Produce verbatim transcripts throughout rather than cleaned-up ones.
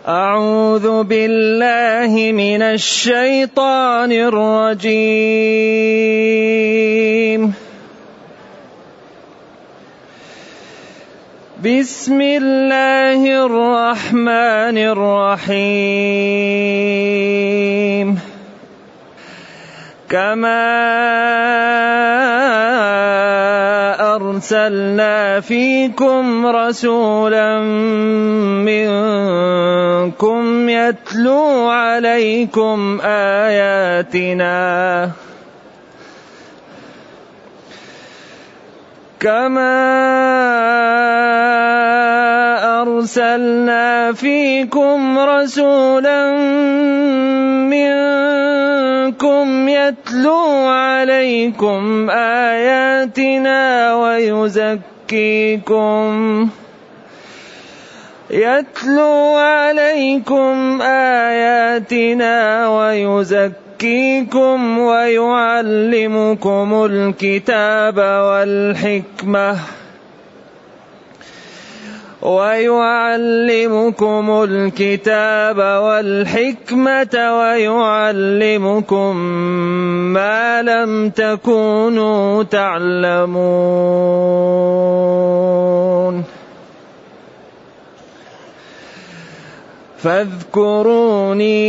أعوذ بالله من الشيطان الرجيم. بسم الله الرحمن الرحيم. كما أرسلنا فيكم رسولا منكم يتلو عليكم آياتنا كما أرسلنا فيكم رسولا منكم يتلو عليكم آياتنا ويزكيكم يتلو عليكم آياتنا ويزكيكم ويعلمكم الكتاب والحكمة ويعلمكم الكتاب والحكمة ويعلمكم ما لم تكونوا تعلمون. فاذكروني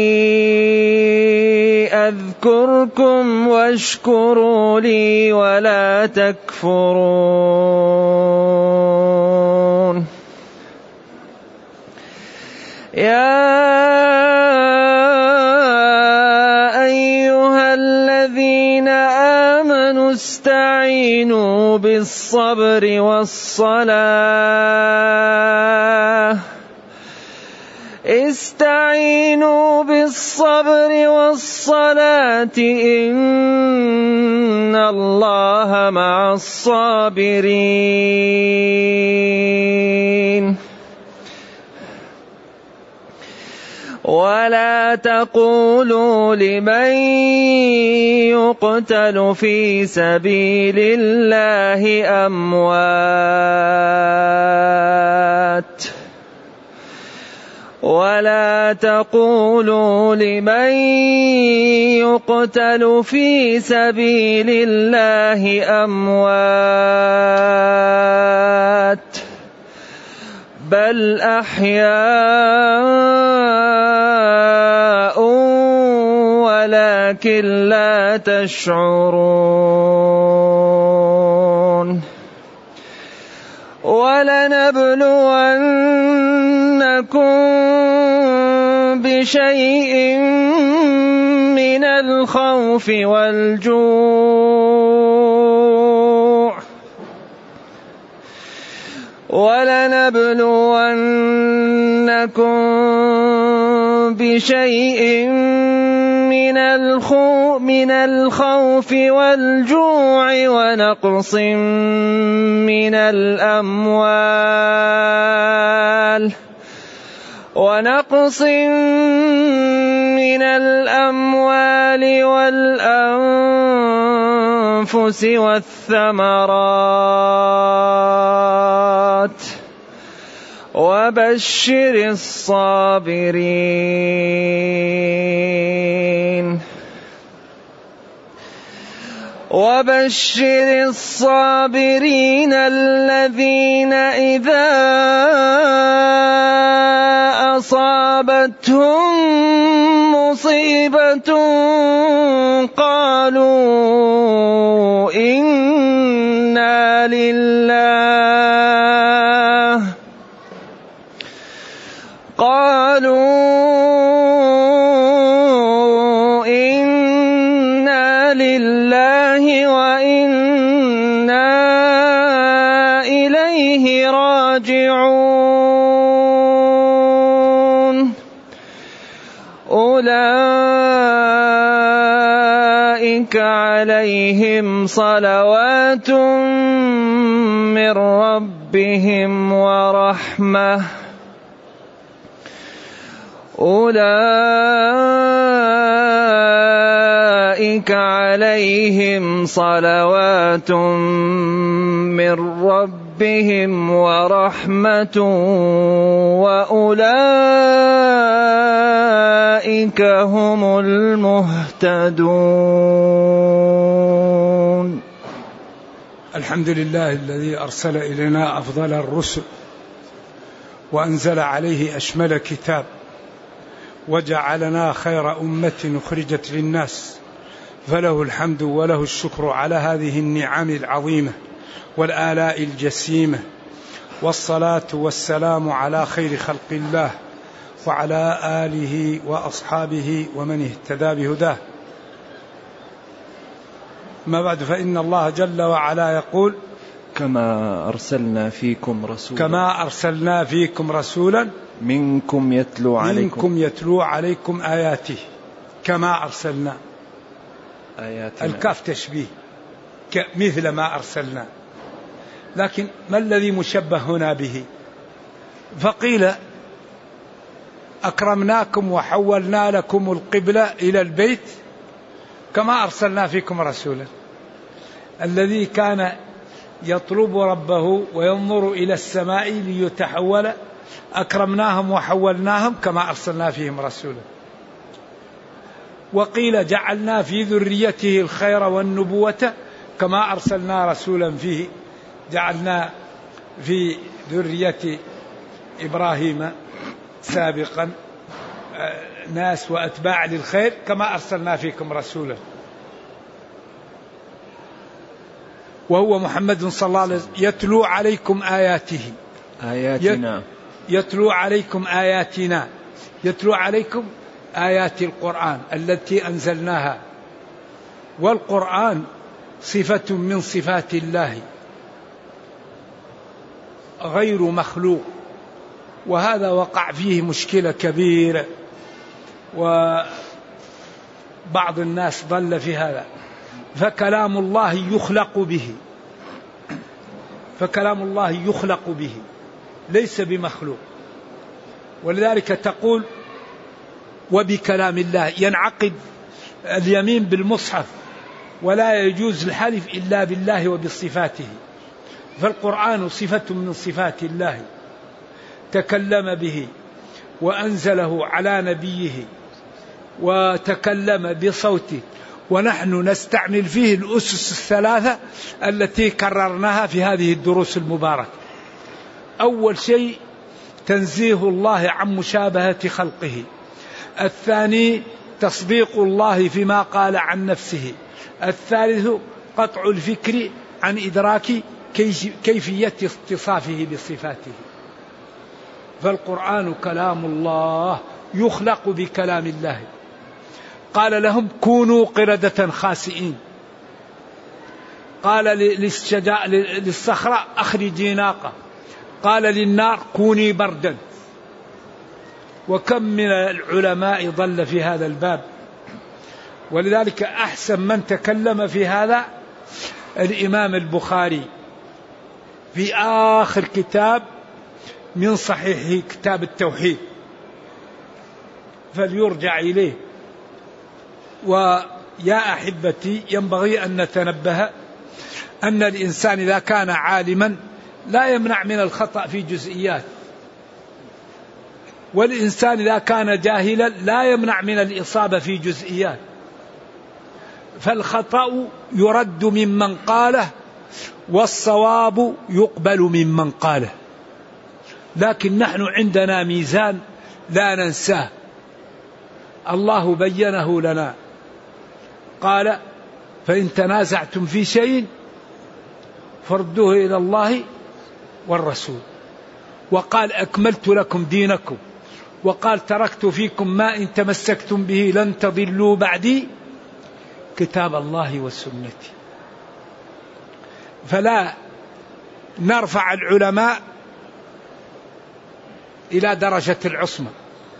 أذكركم واشكروا لي ولا تكفرون. يا أيها الذين آمنوا استعينوا بالصبر والصلاة استعينوا بالصبر والصلاة إن الله مع الصابرين. ولا تقولوا لمن يقتل في سبيل الله أموات ولا تقولوا لمن يقتل في سبيل الله أموات بل أحياء ولكن لا تشعرون. ولنبلونكم بشيء من الخوف والجوع ولنبلونكم بشيء من الخوف من الخوف والجوع ونقص من الأموال ونقص من الأموال والأنفس والثمرات وبشر الصابرين وبشر الصابرين الذين إذا أصابتهم مصيبة قالوا إنا لله قالوا إنا لله وإنا إليه راجعون. أولئك عليهم صلوات من ربهم ورحمة أولئك عليهم صلوات من ربهم ورحمة وأولئك أولئك هم المهتدون. الحمد لله الذي أرسل إلينا أفضل الرسل وأنزل عليه أشمل كتاب وجعلنا خير أمة أخرجت للناس، فله الحمد وله الشكر على هذه النعم العظيمة والآلاء الجسيمة، والصلاة والسلام على خير خلق الله وعلى آله وأصحابه ومن اهتدى بهداه. ما بعد، فإن الله جل وعلا يقول: كما أرسلنا فيكم رسولا كما أرسلنا فيكم رسولا منكم يتلو عليكم منكم يتلو عليكم آياته. كما أرسلنا آياتنا، الكاف تشبيه، مثل ما أرسلنا، لكن ما الذي مشبه هنا به؟ فقيل: أكرمناكم وحولنا لكم القبلة إلى البيت كما أرسلنا فيكم رسولا. الذي كان يطلب ربه وينظر إلى السماء ليتحول، أكرمناهم وحولناهم كما أرسلنا فيهم رسولا. وقيل: جعلنا في ذريته الخير والنبوة كما أرسلنا رسولا فيه. جعلنا في ذرية إبراهيم سابقا ناس وأتباع للخير كما أرسلنا فيكم رسولا، وهو محمد صلى الله عليه وسلم يتلو عليكم آياته آياتنا يتلو عليكم آياتنا يتلو عليكم آيات القرآن التي أنزلناها. والقرآن صفة من صفات الله غير مخلوق، وهذا وقع فيه مشكلة كبيرة، وبعض الناس ضل في هذا. فكلام الله يخلق به فكلام الله يخلق به ليس بمخلوق. ولذلك تقول: وبكلام الله ينعقد اليمين بالمصحف، ولا يجوز الحلف إلا بالله وبصفاته. فالقرآن صفة من صفات الله تكلم به وأنزله على نبيه وتكلم بصوته، ونحن نستعمل فيه الأسس الثلاثة التي كررناها في هذه الدروس المباركة. أول شيء تنزيه الله عن مشابهة خلقه. الثاني تصديق الله فيما قال عن نفسه. الثالث قطع الفكر عن إدراك كيفية اتصافه بصفاته. فالقرآن كلام الله يخلق بكلام الله. قال لهم: كونوا قردة خاسئين. قال للصخرة: أخرجي ناقة. قال للنار: كوني بردا. وكم من العلماء ضل في هذا الباب. ولذلك أحسن من تكلم في هذا الإمام البخاري في آخر كتاب من صحيحه، كتاب التوحيد، فليرجع إليه. ويا أحبتي، ينبغي أن نتنبه أن الإنسان إذا كان عالما لا يمنع من الخطأ في جزئيات، والإنسان إذا كان جاهلا لا يمنع من الإصابة في جزئيات. فالخطأ يرد ممن قاله، والصواب يقبل ممن قاله. لكن نحن عندنا ميزان لا ننساه، الله بينه لنا. قال: فإن تنازعتم في شيء فردوه إلى الله والرسول. وقال: أكملت لكم دينكم. وقال: تركت فيكم ما إن تمسكتم به لن تضلوا بعدي كتاب الله وسنتي. فلا نرفع العلماء إلى درجة العصمة،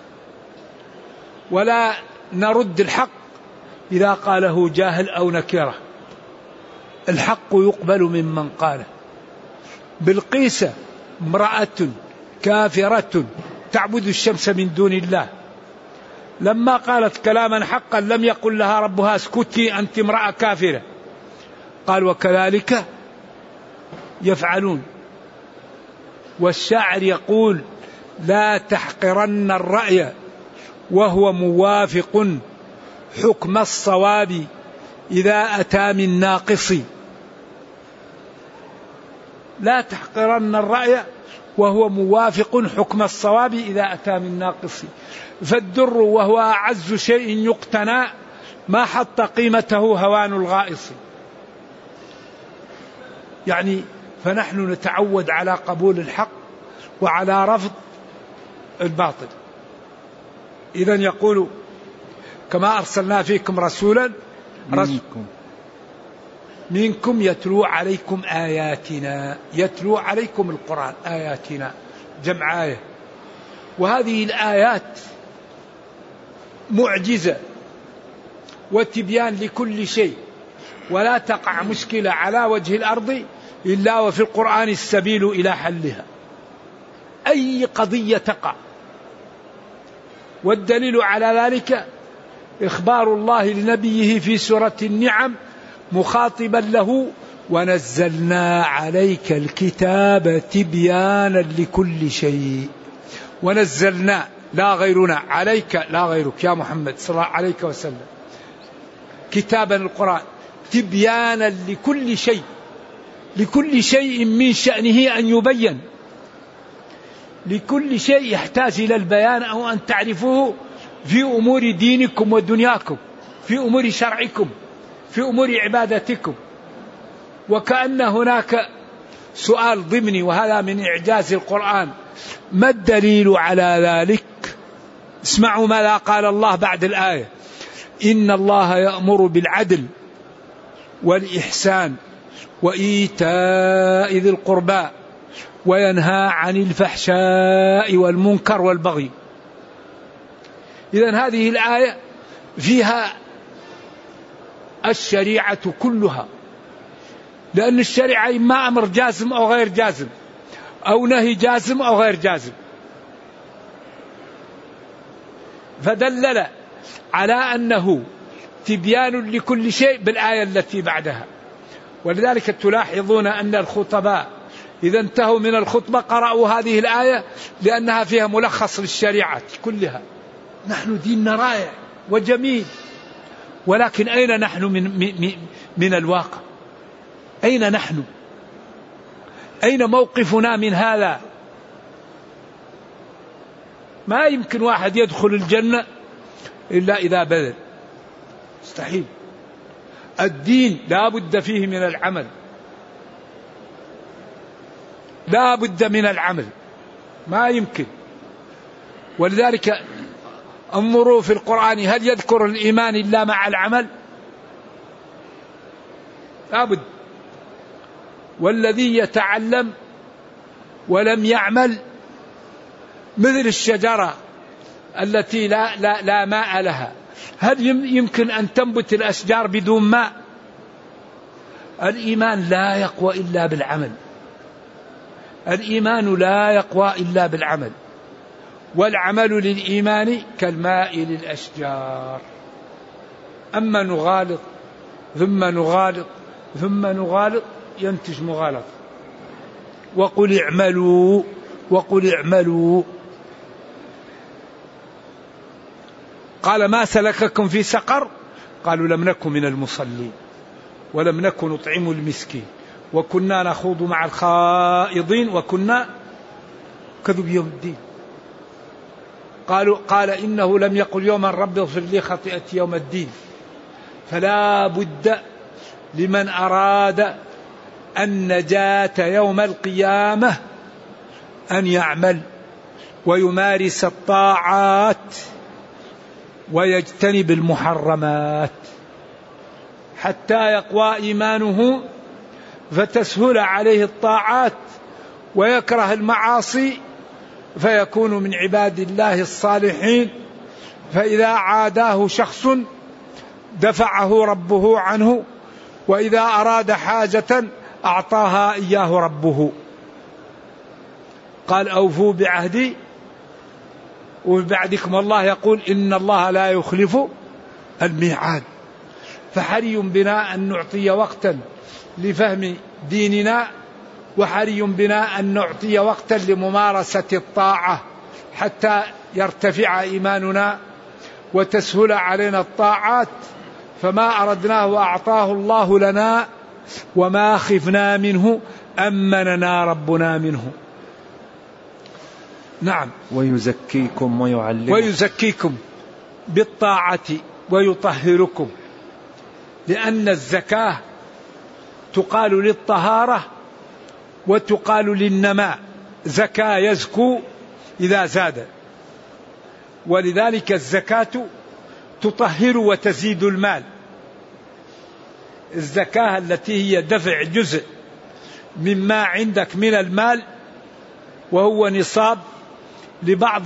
ولا نرد الحق إذا قاله جاهل أو نكرة. الحق يقبل ممن قاله. بلقيس امرأة كافرة تعبد الشمس من دون الله، لما قالت كلاما حقا لم يقل لها ربها: اسكتي أنت امرأة كافرة. قال: وكذلك يفعلون. والشاعر يقول: لا تحقرن الرأي وهو موافق حكم الصواب إذا أتى من ناقص. لا تحقرن الرأي وهو موافق حكم الصواب إذا أتى من ناقص. فالدر وهو أعز شيء يقتنى ما حط قيمته هوان الغائص. يعني فنحن نتعود على قبول الحق وعلى رفض الباطل. إذن يقول كما أرسلنا فيكم رسولا منكم منكم يتلو عليكم آياتنا. يتلو عليكم القرآن آياتنا جمع آية. وهذه الآيات معجزة وتبيان لكل شيء، ولا تقع مشكلة على وجه الأرض إلا وفي القرآن السبيل إلى حلها. أي قضية تقع، والدليل على ذلك إخبار الله لنبيه في سورة النعم مخاطبا له: ونزلنا عليك الكتاب تبيانا لكل شيء. ونزلنا لا غيرنا، عليك لا غيرك يا محمد صلى الله عليه وسلم، كتابا القرآن تبيانا لكل شيء، لكل شيء من شأنه أن يبين، لكل شيء يحتاج إلى البيان أو أن تعرفوه في أمور دينكم ودنياكم، في أمور شرعكم، في أمور عبادتكم. وكأن هناك سؤال ضمني، وهذا من إعجاز القرآن: ما الدليل على ذلك؟ اسمعوا ماذا قال الله بعد الآية: إن الله يأمر بالعدل والإحسان وإيتاء ذي القربى وينهى عن الفحشاء والمنكر والبغي. إذن هذه الآية فيها الشريعة كلها، لأن الشريعة إما أمر جازم أو غير جازم، أو نهي جازم أو غير جازم. فدلل على أنه تبيان لكل شيء بالآية التي بعدها. ولذلك تلاحظون أن الخطباء إذا انتهوا من الخطبة قرأوا هذه الآية لأنها فيها ملخص للشريعة كلها. نحن ديننا رائع وجميل، ولكن أين نحن من, من, من الواقع؟ أين نحن؟ أين موقفنا من هذا؟ ما يمكن واحد يدخل الجنة إلا إذا بذل، مستحيل. الدين لا بد فيه من العمل، لا بد من العمل، ما يمكن. ولذلك انظروا في القرآن هل يذكر الإيمان إلا مع العمل؟ لا بد. والذي يتعلم ولم يعمل مثل الشجرة التي لا, لا, لا ماء لها. هل يمكن أن تنبت الأشجار بدون ماء؟ الإيمان لا يقوى إلا بالعمل، الإيمان لا يقوى إلا بالعمل. والعمل للإيمان كالماء للأشجار. أما نغالط ثم نغالط ثم نغالط ينتج مغالط. وقل اعملوا وقل اعملوا. قال ما سلككم في سقر؟ قالوا لم نكن من المصلين ولم نكن نطعم المسكين وكنا نخوض مع الخائضين وكنا كذب يوم الدين. قالوا قال إنه لم يقل يوما رب اغفر لي خطيئتي يوم الدين. فلا بد لمن أراد النجاة يوم القيامة أن يعمل ويمارس الطاعات ويجتنب المحرمات حتى يقوى إيمانه فتسهل عليه الطاعات ويكره المعاصي فيكون من عباد الله الصالحين. فإذا عاداه شخص دفعه ربه عنه، وإذا أراد حاجة أعطاها إياه ربه. قال أوفوا بعهدي وبعدكم الله يقول إن الله لا يخلف الميعاد. فحري بنا أن نعطي وقتا لفهم ديننا، وحري بنا أن نعطي وقتا لممارسة الطاعة حتى يرتفع إيماننا وتسهل علينا الطاعات، فما أردناه وأعطاه الله لنا، وما خفنا منه أمننا ربنا منه. نعم. ويزكيكم ويعلمكم ويزكيكم بالطاعة ويطهركم، لأن الزكاة تقال للطهارة وتقال للنماء. زكاة يزكو إذا زاد، ولذلك الزكاة تطهر وتزيد المال. الزكاة التي هي دفع جزء مما عندك من المال وهو نصاب لبعض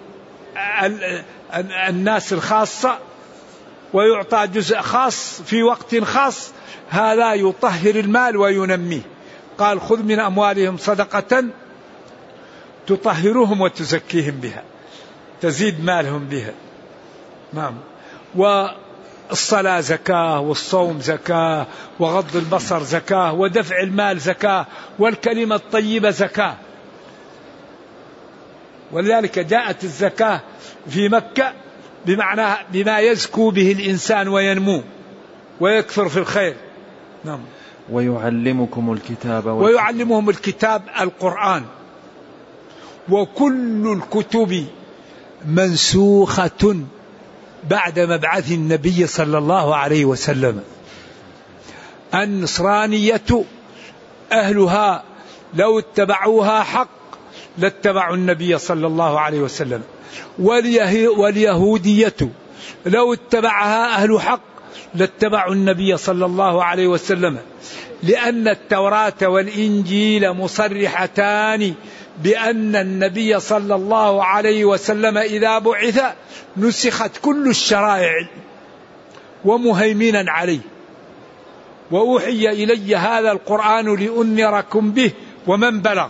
الناس الخاصة، ويعطى جزء خاص في وقت خاص، هذا يطهر المال وينميه. قال خذ من أموالهم صدقة تطهرهم وتزكيهم بها، تزيد مالهم بها. نعم. والصلاة زكاة، والصوم زكاة، وغض البصر زكاة، ودفع المال زكاة، والكلمة الطيبة زكاة. ولذلك جاءت الزكاة في مكة بمعنى بما يزكو به الإنسان وينمو ويكثر في الخير. نعم. ويعلمكم الكتاب والحكمة. ويعلمهم الكتاب القرآن. وكل الكتب منسوخة بعد مبعث النبي صلى الله عليه وسلم. النصرانية أهلها لو اتبعوها حق لاتبعوا النبي صلى الله عليه وسلم، واليهودية لو اتبعها أهل حق لاتبعوا النبي صلى الله عليه وسلم، لأن التوراة والإنجيل مصرحتان بأن النبي صلى الله عليه وسلم إذا بعث نسخت كل الشرائع ومهيمنا عليه. وأوحي إلي هذا القرآن لأنذركم به ومن بلغ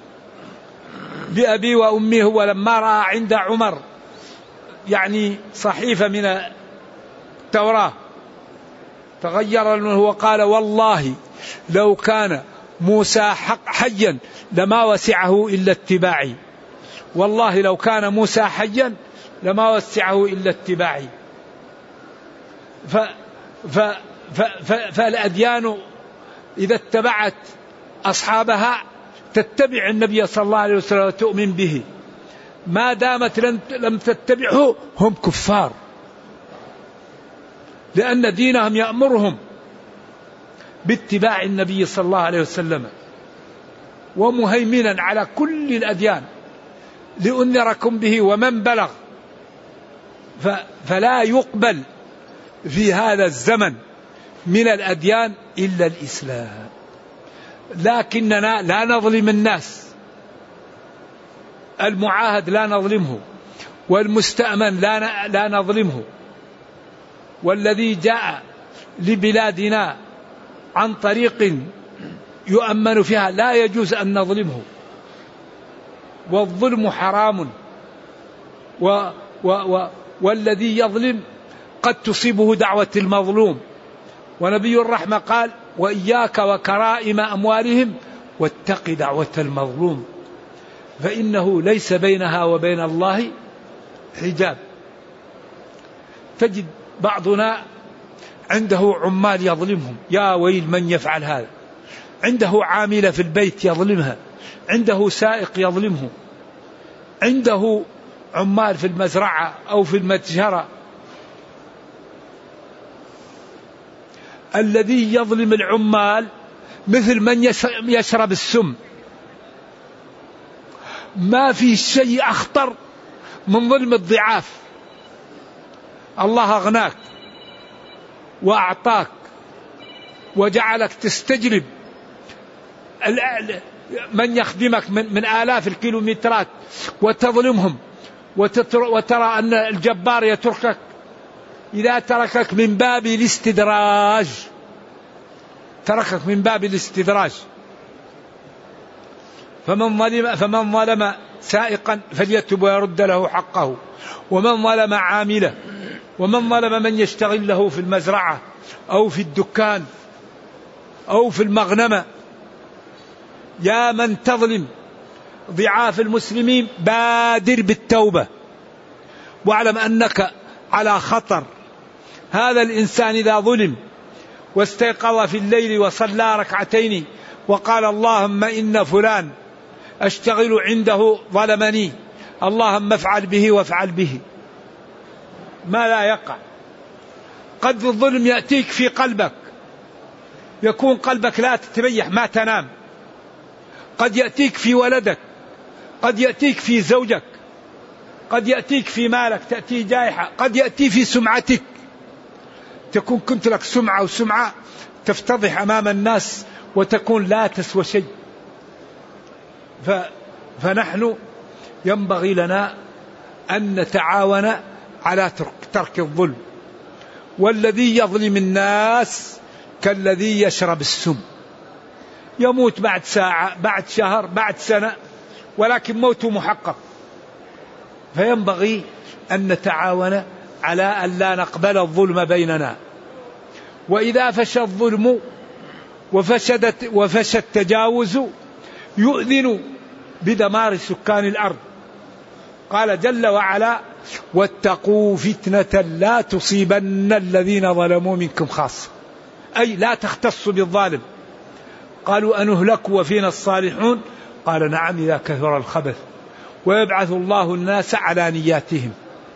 بأبي وأمه. ولما رأى عند عمر يعني صحيفة من التوراة تغير منه وقال والله لو كان موسى حق حيا لما وسعه إلا اتباعي، والله لو كان موسى حيا لما وسعه إلا اتباعي. ف ف ف ف فالأديان إذا اتبعت أصحابها تتبع النبي صلى الله عليه وسلم وتؤمن به، ما دامت لم تتبعه هم كفار، لأن دينهم يأمرهم باتباع النبي صلى الله عليه وسلم ومهيمنا على كل الأديان لأنذركم به ومن بلغ. فلا يقبل في هذا الزمن من الأديان إلا الإسلام. لكننا لا نظلم الناس، المعاهد لا نظلمه، والمستأمن لا لا نظلمه، والذي جاء لبلادنا عن طريق يؤمن فيها لا يجوز أن نظلمه. والظلم حرام، و و و والذي يظلم قد تصيبه دعوة المظلوم. ونبي الرحمة قال وإياك وكرائم أموالهم واتق دعوة المظلوم فإنه ليس بينها وبين الله حجاب. تجد بعضنا عنده عمال يظلمهم، يا ويل من يفعل هذا. عنده عاملة في البيت يظلمها، عنده سائق يظلمه، عنده عمال في المزرعة أو في المتجرة. الذي يظلم العمال مثل من يشرب السم. ما في شيء أخطر من ظلم الضعاف. الله أغناك وأعطاك وجعلك تستجلب من يخدمك من آلاف الكيلومترات وتظلمهم، وترى أن الجبار يتركك. إذا تركك من باب الاستدراج، تركك من باب الاستدراج. فمن ظلم فمن ظلم سائقا فليتب ويرد له حقه، ومن ظلم عامله، ومن ظلم من يشتغل له في المزرعة أو في الدكان أو في المغنمة. يا من تظلم ضعاف المسلمين بادر بالتوبة، واعلم أنك على خطر. هذا الإنسان إذا ظلم واستيقظ في الليل وصلى ركعتين وقال اللهم إن فلان أشتغل عنده ظلمني، اللهم افعل به وافعل به، ما لا يقع. قد الظلم يأتيك في قلبك، يكون قلبك لا تتريح ما تنام. قد يأتيك في ولدك، قد يأتيك في زوجك، قد يأتيك في مالك تأتي جائحة، قد يأتي في سمعتك، تكون كنت لك سمعة وسمعة تفتضح أمام الناس وتكون لا تسوى شيء. ف... فنحن ينبغي لنا أن نتعاون على ترك الظلم. والذي يظلم الناس كالذي يشرب السم، يموت بعد ساعة بعد شهر بعد سنة، ولكن موته محقق. فينبغي أن نتعاون على أن لا نقبل الظلم بيننا. وإذا فشى الظلم وفشدت وفشى التجاوز يؤذن بدمار سكان الأرض. قال جل وعلا واتقوا فتنة لا تصيبن الذين ظلموا منكم خاصة، أي لا تختص بالظالم. قالوا أنهلك وفينا الصالحون، قال نعم إذا كثر الخبث ويبعث الله الناس على نياتهم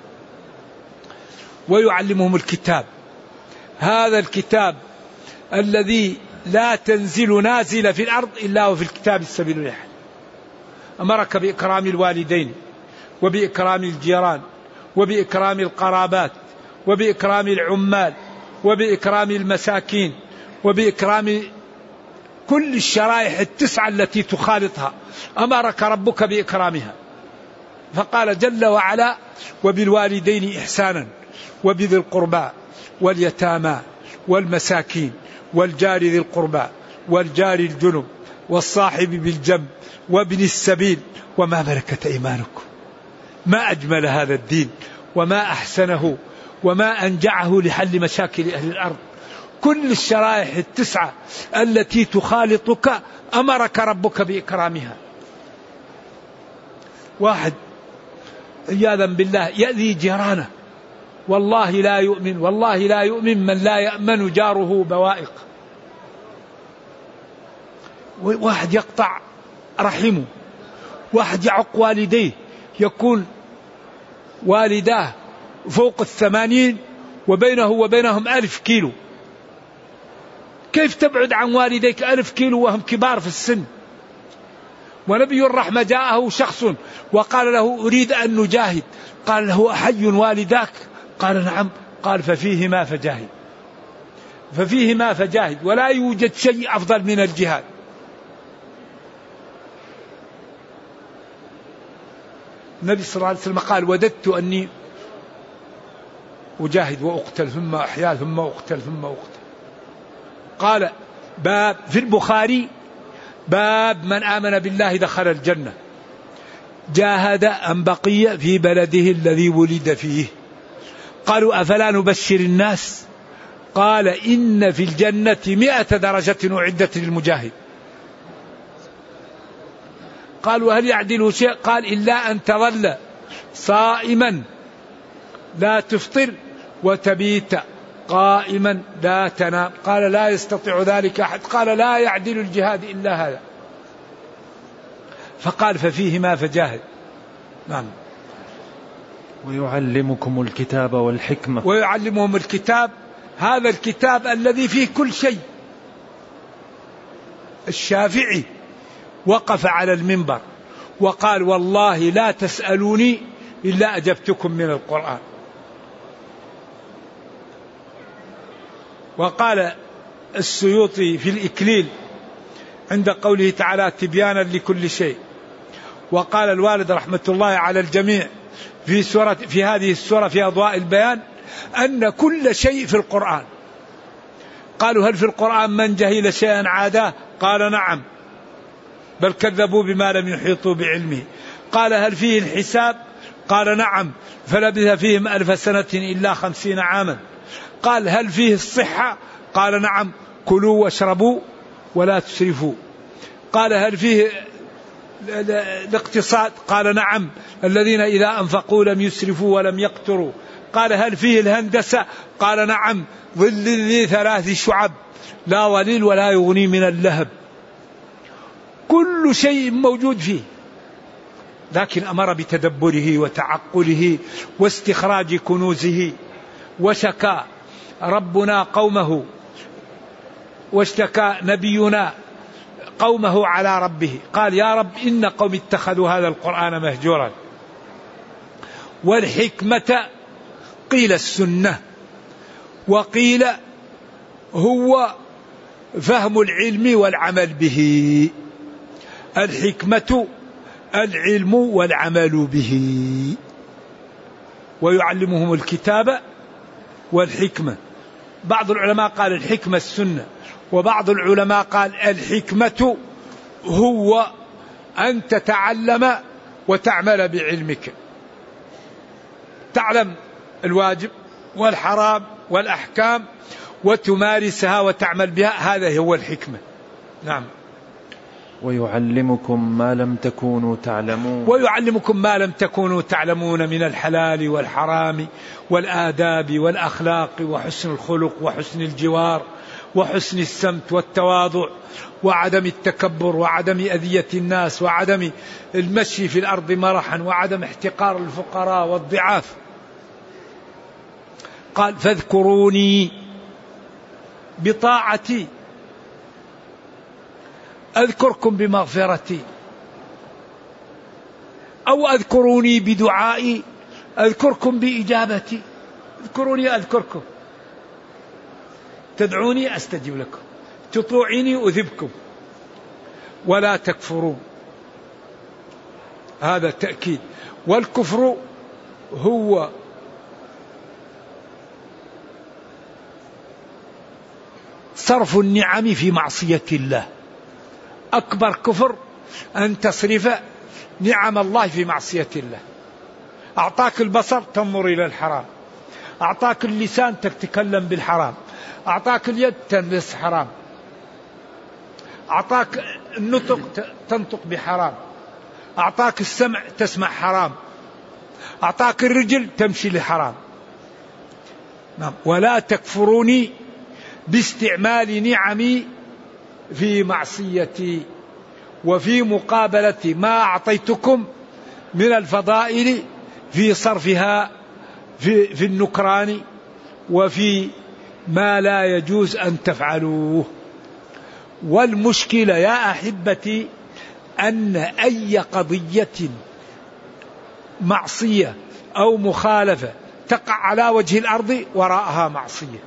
ويعلمهم الكتاب. هذا الكتاب الذي لا تنزل نازل في الأرض إلا وفي الكتاب السبيل الرحل. أمرك بإكرام الوالدين وبإكرام الجيران وبإكرام القرابات وبإكرام العمال وبإكرام المساكين وبإكرام كل الشرائح التسعة التي تخالطها، أمرك ربك بإكرامها. فقال جل وعلا وبالوالدين إحسانا وبذي القربى واليتامى والمساكين والجار ذي القربى والجار الجنب والصاحب بالجنب وابن السبيل وما ملكت أيمانكم. ما أجمل هذا الدين وما أحسنه وما أنجعه لحل مشاكل أهل الأرض. كل الشرائح التسعة التي تخالطك أمرك ربك بإكرامها. واحد عياذا بالله يأذي جيرانه، والله لا يؤمن، والله لا يؤمن من لا يأمن جاره بوائق. واحد يقطع رحمه، واحد يعق والديه، يكون والداه فوق الثمانين وبينه وبينهم ألف كيلو. كيف تبعد عن والديك ألف كيلو وهم كبار في السن؟ ونبي الرحمة جاءه شخص وقال له أريد أن نجاهد، قال له أحي والداك؟ قال نعم، قال ففيهما فجاهد. ففيهما فجاهد، ولا يوجد شيء أفضل من الجهاد. النبي صلى الله عليه وسلم قال وددت أني أجاهد وأقتل ثم أحيا ثم أقتل ثم أقتل. قال باب في البخاري باب من آمن بالله دخل الجنة، جاهد أم بقي في بلده الذي ولد فيه. قالوا أفلا نبشر الناس؟ قال إن في الجنة مئة درجة أعدت للمجاهد. قالوا هل يعدل شيء؟ قال إلا أن تظل صائما لا تفطر وتبيت قائما لا تنام. قال لا يستطيع ذلك أحد. قال لا يعدل الجهاد إلا هذا. فقال ففيهما فجاهد. نعم. ويعلمكم الكتاب والحكمة. ويعلمهم الكتاب، هذا الكتاب الذي فيه كل شيء. الشافعي وقف على المنبر وقال والله لا تسألوني إلا أجبتكم من القرآن. وقال السيوطي في الإكليل عند قوله تعالى تبيانا لكل شيء. وقال الوالد رحمة الله على الجميع في سورة في هذه السورة في أضواء البيان أن كل شيء في القرآن. قالوا هل في القرآن من جهل شيئا عاداه؟ قال نعم، بل كذبوا بما لم يحيطوا بعلمه. قال هل فيه الحساب؟ قال نعم، فلبث فيهم ألف سنة إلا خمسين عاما. قال هل فيه الصحة؟ قال نعم، كلوا واشربوا ولا تسرفوا. قال هل فيه الاقتصاد؟ قال نعم، الذين إذا أنفقوا لم يسرفوا ولم يقتروا. قال هل فيه الهندسة؟ قال نعم، ظل ذي ثلاث شعب لا ظليل ولا يغني من اللهب. كل شيء موجود فيه، لكن أمر بتدبره وتعقله واستخراج كنوزه. وشكى ربنا قومه، واشتكى نبينا قومه على ربه، قال يا رب إن قوم اتخذوا هذا القرآن مهجورا. والحكمة قيل السنة، وقيل هو فهم العلم والعمل به. الحكمة العلم والعمل به. ويعلمهم الكتاب والحكمة. بعض العلماء قال الحكمة السنة، وبعض العلماء قال الحكمة هو أن تتعلم وتعمل بعلمك، تعلم الواجب والحرام والأحكام وتمارسها وتعمل بها، هذا هو الحكمة. نعم. ويعلمكم ما لم تكونوا تعلمون. ويعلمكم ما لم تكونوا تعلمون من الحلال والحرام والآداب والأخلاق وحسن الخلق وحسن الجوار وحسن السمت والتواضع وعدم التكبر وعدم أذية الناس وعدم المشي في الأرض مرحا وعدم احتقار الفقراء والضعاف. قال فاذكروني بطاعتي أذكركم بمغفرتي، أو أذكروني بدعائي أذكركم بإجابتي. اذكروني أذكركم، تدعوني أستجب لكم، تطوعيني أذبكم، ولا تكفرون. هذا تأكيد. والكفر هو صرف النعم في معصية الله. أكبر كفر أن تصرف نعم الله في معصية الله. أعطاك البصر تنظر إلى الحرام، أعطاك اللسان تتكلم بالحرام، أعطاك اليد تلمس حرام، أعطاك النطق تنطق بحرام، أعطاك السمع تسمع حرام، أعطاك الرجل تمشي لحرام. نعم. ولا تكفروني باستعمال نعمي في معصيتي وفي مقابلة ما أعطيتكم من الفضائل في صرفها في, في النكران وفي ما لا يجوز أن تفعلوه. والمشكلة يا أحبتي أن أي قضية معصية أو مخالفة تقع على وجه الأرض وراءها معصية.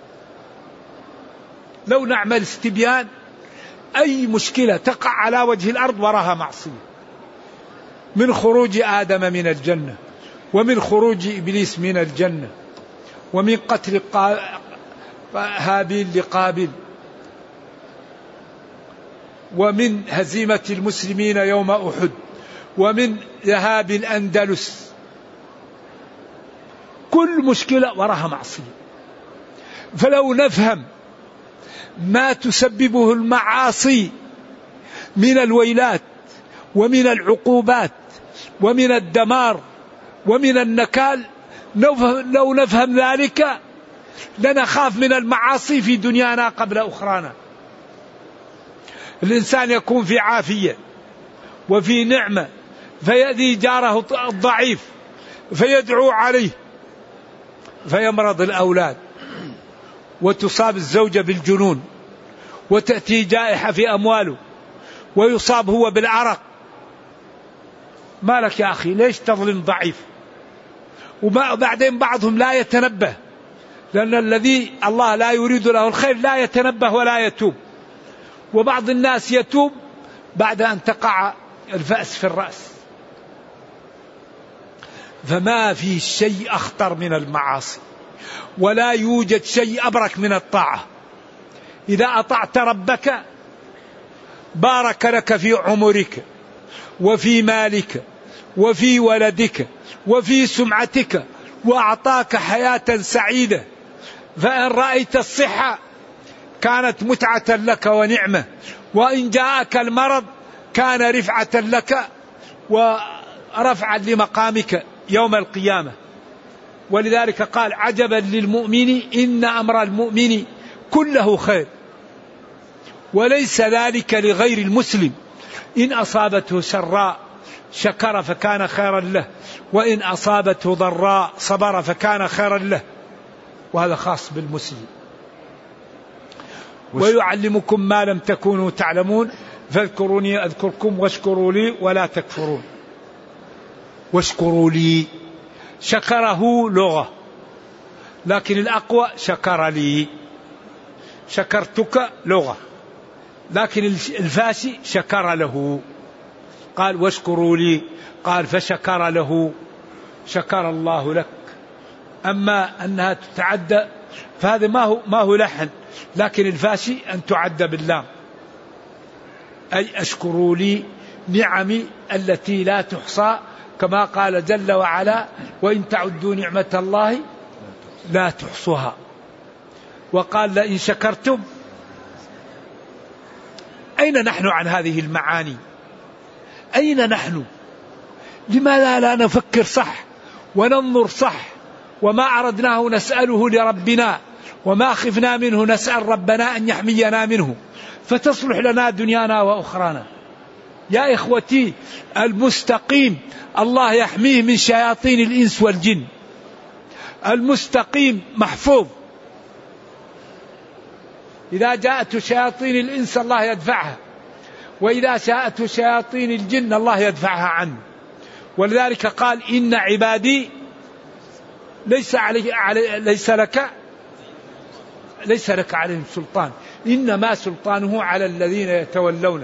لو نعمل استبيان، أي مشكلة تقع على وجه الأرض وراها معصية، من خروج آدم من الجنة، ومن خروج إبليس من الجنة، ومن قتل هابيل لقابل، ومن هزيمة المسلمين يوم أحد، ومن ذهاب الأندلس. كل مشكلة وراها معصية. فلو نفهم ما تسببه المعاصي من الويلات ومن العقوبات ومن الدمار ومن النكال، لو نفهم ذلك لنخاف من المعاصي في دنيانا قبل أخرانا. الإنسان يكون في عافية وفي نعمة فيأذي جاره الضعيف فيدعو عليه فيمرض الأولاد، وتصاب الزوجة بالجنون، وتأتي جائحة في أمواله، ويصاب هو بالعرق. مالك يا أخي ليش تظلم ضعيف؟ وبعدين بعضهم لا يتنبه، لأن الذي الله لا يريد له الخير لا يتنبه ولا يتوب. وبعض الناس يتوب بعد أن تقع الفأس في الرأس. فما في شيء أخطر من المعاصي، ولا يوجد شيء أبرك من الطاعة. إذا أطعت ربك بارك لك في عمرك وفي مالك وفي ولدك وفي سمعتك، وأعطاك حياة سعيدة. فإن رأيت الصحة كانت متعة لك ونعمة، وإن جاءك المرض كان رفعة لك ورفعا لمقامك يوم القيامة. ولذلك قال عجبا للمؤمن إن أمر المؤمن كله خير وليس ذلك لغير المسلم، إن أصابته سراء شكر فكان خيرا له، وإن أصابته ضراء صبر فكان خيرا له، وهذا خاص بالمسلم. ويعلمكم ما لم تكونوا تعلمون فاذكروني أذكركم واشكروا لي ولا تكفرون. واشكروا لي، شكره لغة، لكن الأقوى شكر لي. شكرتك لغة، لكن الفاسي شكر له. قال واشكروا لي، قال فشكر له، شكر الله لك. أما أنها تتعدى فهذا ما هو ما هو لحن، لكن الفاسي أن تعد باللام، أي أشكروا لي نعمي التي لا تحصى، كما قال جل وعلا وإن تعدوا نعمة الله لا تحصوها. وقال لئن شكرتم. أين نحن عن هذه المعاني؟ أين نحن؟ لماذا لا نفكر صح وننظر صح؟ وما أردناه نسأله لربنا، وما خفنا منه نسأل ربنا أن يحمينا منه، فتصلح لنا دنيانا وأخرانا. يا إخوتي، المستقيم الله يحميه من شياطين الإنس والجن. المستقيم محفوظ. إذا جاءت شياطين الإنس الله يدفعها، وإذا جاءت شياطين الجن الله يدفعها عنه. ولذلك قال إن عبادي ليس علي علي ليس لك ليس لك عليهم سلطان، إنما سلطانه على الذين يتولونه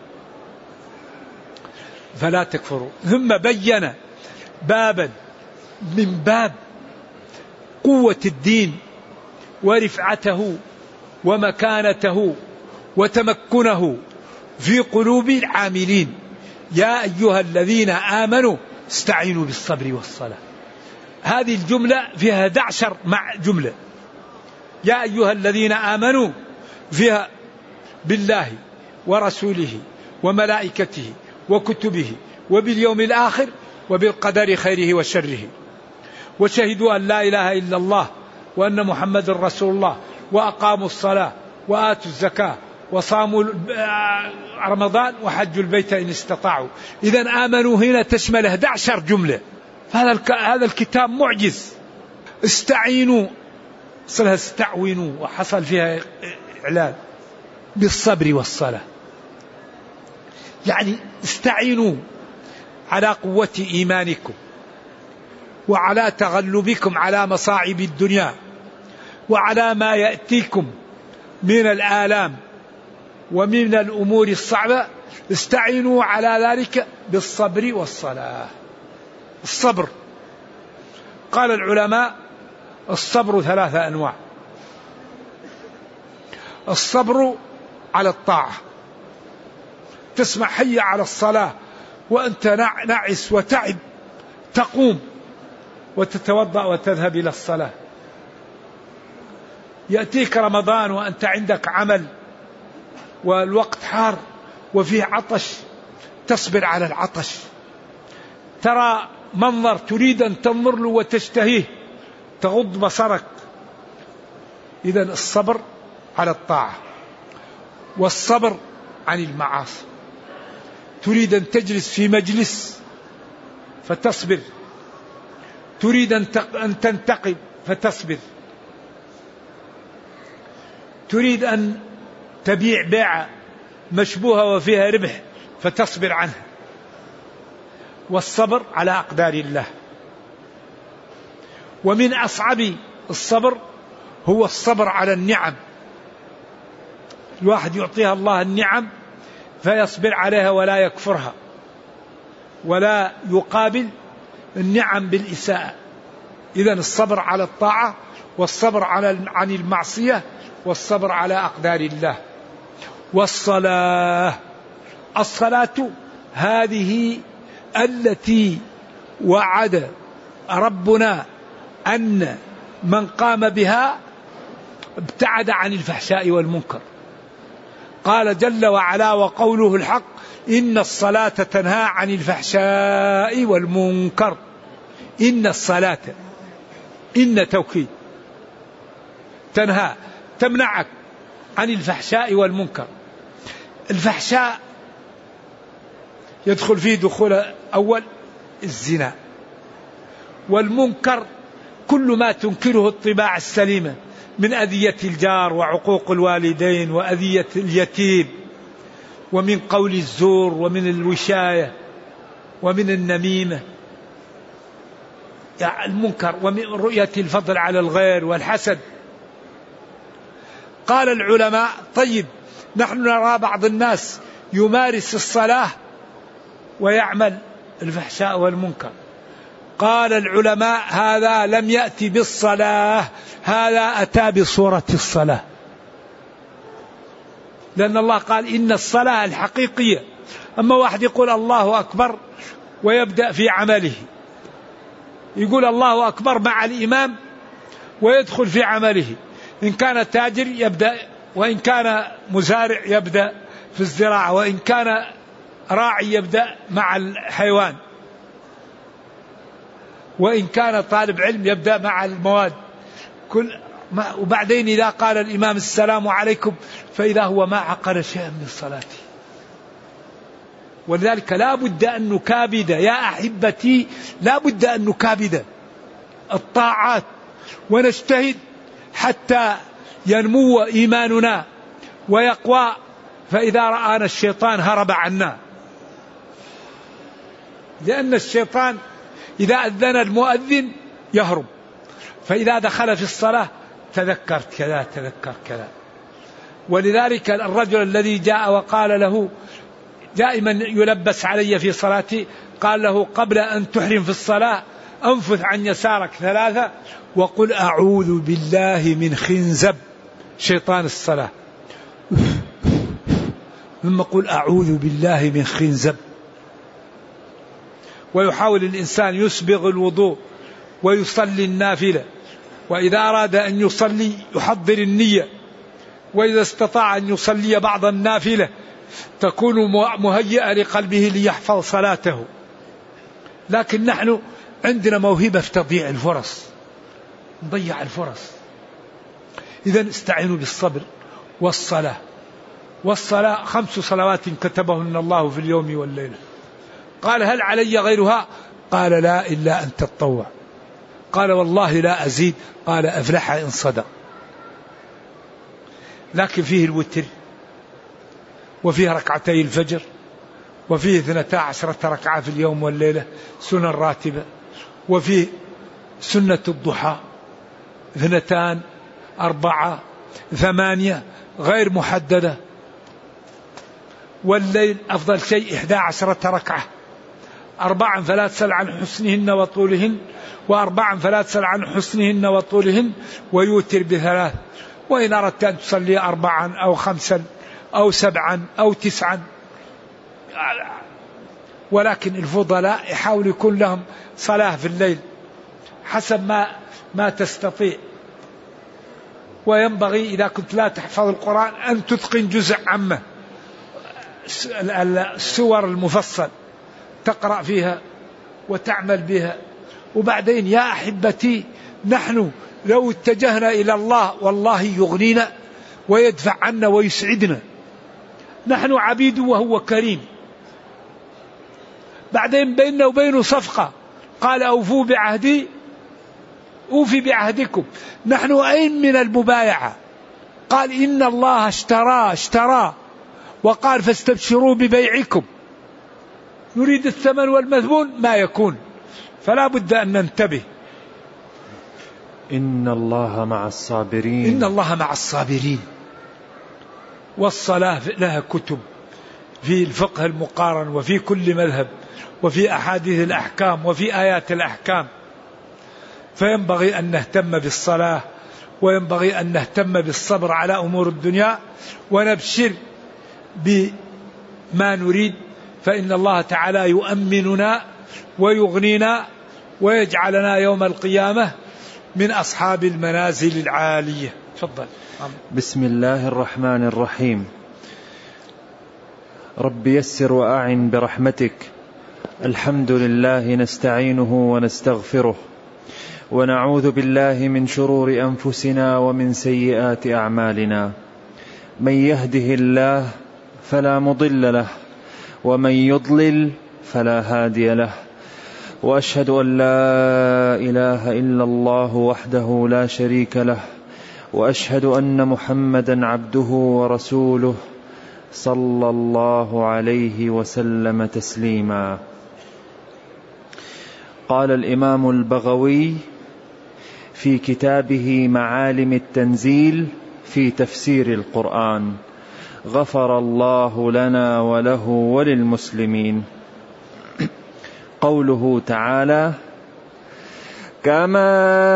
فلا تكفروا. ثم بين بابا من باب قوة الدين ورفعته ومكانته وتمكنه في قلوب العاملين. يا أيها الذين آمنوا استعينوا بالصبر والصلاة. هذه الجملة فيها أحد عشر مع جملة. يا أيها الذين آمنوا فيها بالله ورسوله وملائكته وكتبه وباليوم الآخر وبالقدر خيره وشره، وشهدوا أن لا إله إلا الله وأن محمد رسول الله، وأقاموا الصلاة وآتوا الزكاة وصاموا رمضان وحجوا البيت إن استطاعوا. إذن آمنوا هنا تشمل أحد عشر جملة. هذا هذا الكتاب معجز. استعينوا صلها استعوينوا، وحصل فيها إعلان بالصبر والصلاة، يعني استعينوا على قوة إيمانكم وعلى تغلبكم على مصاعب الدنيا وعلى ما يأتيكم من الآلام ومن الأمور الصعبة. استعينوا على ذلك بالصبر والصلاة. الصبر، قال العلماء الصبر ثلاثة أنواع. الصبر على الطاعة، تسمع حي على الصلاة وأنت نعس وتعب، تقوم وتتوضأ وتذهب إلى الصلاة. يأتيك رمضان وأنت عندك عمل والوقت حار وفيه عطش، تصبر على العطش. ترى منظر تريد أن تنظر له وتشتهيه، تغض بصرك. إذن الصبر على الطاعة. والصبر عن المعاصي، تريد أن تجلس في مجلس فتصبر، تريد أن تنتقم فتصبر، تريد أن تبيع بيعة مشبوهة وفيها ربح فتصبر عنها. والصبر على أقدار الله. ومن أصعب الصبر هو الصبر على النعم. الواحد يعطيها الله النعم فيصبر عليها ولا يكفرها، ولا يقابل النعم بالإساءة. إذن الصبر على الطاعة، والصبر على عن المعصية، والصبر على أقدار الله. والصلاة، الصلاة هذه التي وعد ربنا أن من قام بها ابتعد عن الفحشاء والمنكر. قال جل وعلا وقوله الحق إن الصلاة تنهى عن الفحشاء والمنكر. إن الصلاة إن توكيد تنهى تمنعك عن الفحشاء والمنكر. الفحشاء يدخل فيه دخول أول الزنا، والمنكر كل ما تنكره الطباع السليمة من أذية الجار وعقوق الوالدين وأذية اليتيم ومن قول الزور ومن الوشاية ومن النميمة، يعني المنكر، ومن رؤية الفضل على الغير والحسد. قال العلماء طيب نحن نرى بعض الناس يمارس الصلاة ويعمل الفحشاء والمنكر. قال العلماء هذا لم يأتي بالصلاة، هذا أتى بصورة الصلاة، لأن الله قال إن الصلاة الحقيقية. أما واحد يقول الله أكبر ويبدأ في عمله، يقول الله أكبر مع الإمام ويدخل في عمله، إن كان تاجر يبدأ، وإن كان مزارع يبدأ في الزراعة، وإن كان راعي يبدأ مع الحيوان، وإن كان طالب علم يبدأ مع المواد كل ما. وبعدين إذا قال الإمام السلام عليكم فإذا هو ما عقل شيئا من صلاته. ولذلك لا بد أن نكابد يا أحبتي، لا بد أن نكابد الطاعات ونجتهد حتى ينمو إيماننا ويقوى، فإذا رآنا الشيطان هرب عنا، لأن الشيطان إذا أذن المؤذن يهرب، فإذا دخل في الصلاة تذكرت كذا تذكر كذا. ولذلك الرجل الذي جاء وقال له دائما يلبس علي في صلاتي، قال له قبل أن تحرم في الصلاة أنفث عن يسارك ثلاثة وقل أعوذ بالله من خنزب شيطان الصلاة، ثم قل أعوذ بالله من خنزب. ويحاول الإنسان يسبغ الوضوء ويصلي النافلة، وإذا أراد أن يصلي يحضر النية، وإذا استطاع أن يصلي بعض النافلة تكون مهيئة لقلبه ليحفظ صلاته. لكن نحن عندنا موهبة في تضييع الفرص، نضيع الفرص. إذن استعينوا بالصبر والصلاة. والصلاة خمس صلوات كتبهن الله في اليوم والليلة. قال هل علي غيرها؟ قال لا إلا أن تتطوع. قال والله لا أزيد. قال أفلح إن صدق. لكن فيه الوتر، وفيه ركعتي الفجر، وفيه اثنتا عشرة ركعة في اليوم والليلة سنن راتبة، وفيه سنة الضحى اثنتان أربعة ثمانية غير محددة. والليل أفضل شيء إحدى عشرة ركعة، أربعا فلا تسل عن حسنهن وطولهن، وأربعا فلا تسل عن حسنهن وطولهن، ويوتر بثلاث. وإن أردت أن تصلي أربعا أو خمسا أو سبعا أو تسعا. ولكن الفضلاء يحاول يكون لهم صلاة في الليل حسب ما ما تستطيع. وينبغي إذا كنت لا تحفظ القرآن أن تتقن جزء عامة، السور المفصل تقرأ فيها وتعمل بها. وبعدين يا أحبتي نحن لو اتجهنا إلى الله والله يغنينا ويدفع عنا ويسعدنا. نحن عبيد وهو كريم. بعدين بيننا وبينه صفقة، قال أوفوا بعهدي أوفي بعهدكم. نحن أين من المبايعة؟ قال إن الله اشترى اشترى وقال فاستبشروا ببيعكم. نريد الثمن والمثمون ما يكون، فلا بد أن ننتبه. إن الله مع الصابرين. إن الله مع الصابرين. والصلاة لها كتب في الفقه المقارن وفي كل مذهب وفي أحاديث الأحكام وفي آيات الأحكام. فينبغي أن نهتم بالصلاة، وينبغي أن نهتم بالصبر على أمور الدنيا، ونبشر بما نريد، فإن الله تعالى يؤمننا ويغنينا ويجعلنا يوم القيامة من أصحاب المنازل العالية. تفضل. بسم الله الرحمن الرحيم. رب يسر وأعن برحمتك. الحمد لله نستعينه ونستغفره، ونعوذ بالله من شرور أنفسنا ومن سيئات أعمالنا. من يهده الله فلا مضل له، ومن يضلل فلا هادي له، وأشهد أن لا إله إلا الله وحده لا شريك له، وأشهد أن محمدا عبده ورسوله صلى الله عليه وسلم تسليما. قال الإمام البغوي في كتابه معالم التنزيل في تفسير القرآن: غفر الله لنا وله وللمسلمين. قوله تعالى: كما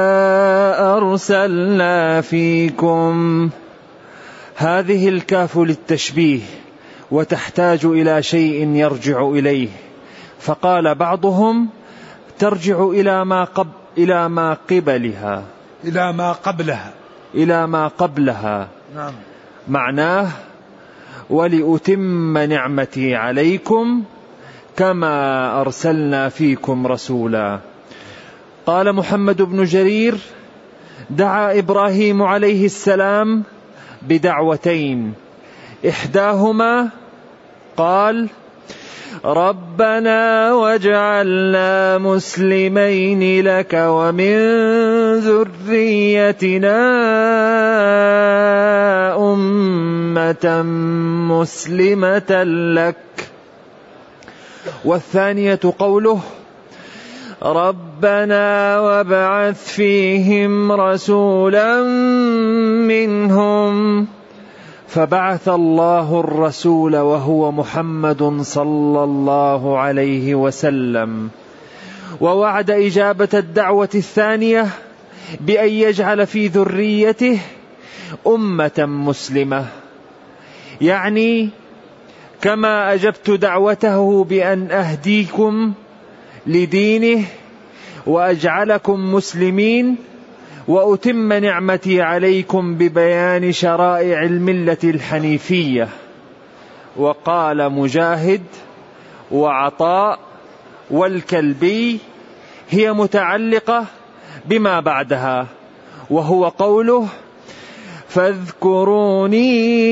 أرسلنا فيكم، هذه الكاف للتشبيه وتحتاج إلى شيء يرجع إليه، فقال بعضهم ترجع إلى ما قبل إلى ما قبلها إلى ما قبلها إلى ما قبلها نعم. معناه: ولأتم نعمتي عليكم كما أرسلنا فيكم رسولا. قال محمد بن جرير: دعا إبراهيم عليه السلام بدعوتين، إحداهما قال: ربنا واجعلنا مسلمين لك ومن ذريتنا أمة مسلمة لك. والثانية قوله: ربنا وابعث فيهم رسولا منهم. فبعث الله الرسول وهو محمد صلى الله عليه وسلم، ووعد إجابة الدعوة الثانية بأن يجعل في ذريته أمة مسلمة، يعني كما أجبت دعوته بأن أهديكم لدينه وأجعلكم مسلمين وأتم نعمتي عليكم ببيان شرائع الملة الحنيفية. وقال مجاهد وعطاء والكلبي: هي متعلقة بما بعدها، وهو قوله: فاذكروني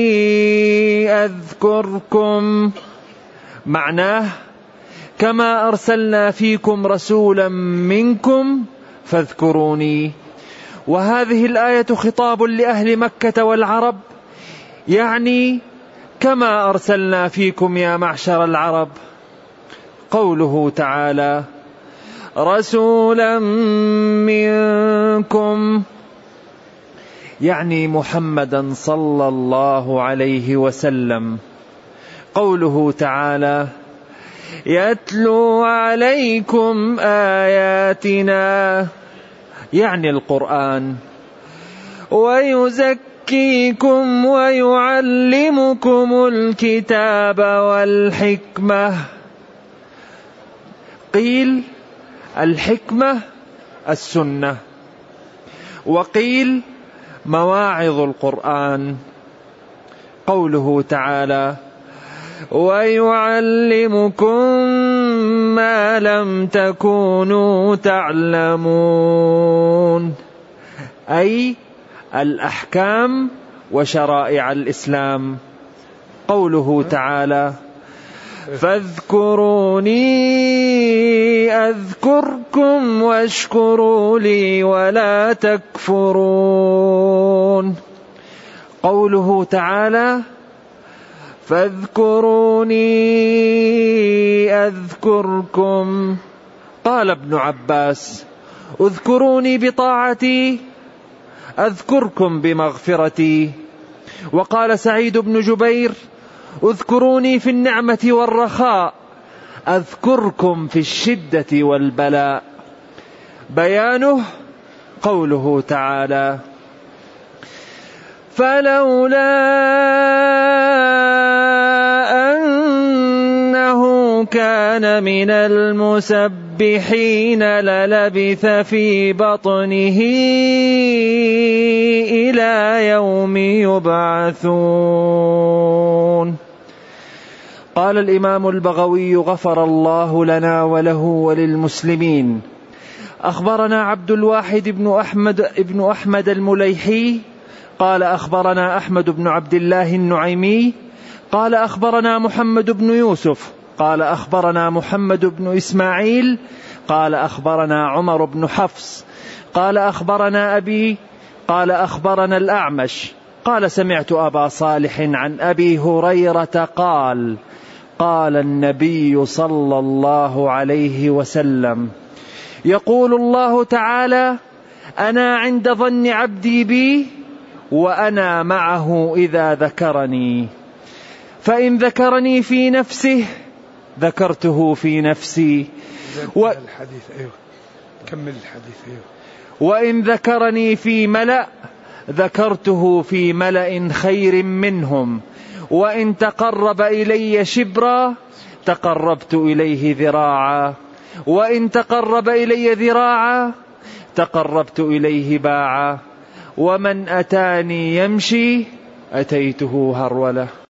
أذكركم. معناه: كما أرسلنا فيكم رسولا منكم فاذكروني. وهذه الآية خطاب لأهل مكة والعرب، يعني كما أرسلنا فيكم يا معشر العرب. قوله تعالى: رسولا منكم، يعني محمدا صلى الله عليه وسلم. قوله تعالى: يتلو عليكم آياتنا، يعني القرآن، ويزكيكم ويعلمكم الكتاب والحكمة. قيل الحكمة السنة، وقيل مواعظ القرآن. قوله تعالى: ويعلمكم ما لم تكونوا تعلمون، أي الأحكام وشرائع الإسلام. قوله تعالى: فاذكروني أذكركم واشكروا لي ولا تكفرون. قوله تعالى: فاذكروني أذكركم. قال ابن عباس: اذكروني بطاعتي أذكركم بمغفرتي. وقال سعيد بن جبير: اذكروني في النعمة والرخاء أذكركم في الشدة والبلاء. بيانه قوله تعالى: فلولا أنه كان من المسبحين للبث في بطنه إلى يوم يبعثون. قال الإمام البغوي غفر الله لنا وله وللمسلمين: أخبرنا عبد الواحد بن أحمد, ابن أحمد المليحي قال أخبرنا أحمد بن عبد الله النعيمي قال أخبرنا محمد بن يوسف قال أخبرنا محمد بن إسماعيل قال أخبرنا عمر بن حفص قال أخبرنا أبي قال أخبرنا الأعمش قال سمعت أبا صالح عن أبي هريرة قال قال النبي صلى الله عليه وسلم يقول الله تعالى أنا عند ظن عبدي بي وأنا معه إذا ذكرني فإن ذكرني في نفسه ذكرته في نفسي و... الحديث أيوه. كمل الحديث أيوه. وإن ذكرني في ملأ ذكرته في ملأ خير منهم وإن تقرب إلي شبرا تقربت إليه ذراعا وإن تقرب إلي ذراعا تقربت إليه باعا ومن أتاني يمشي أتيته هرولة.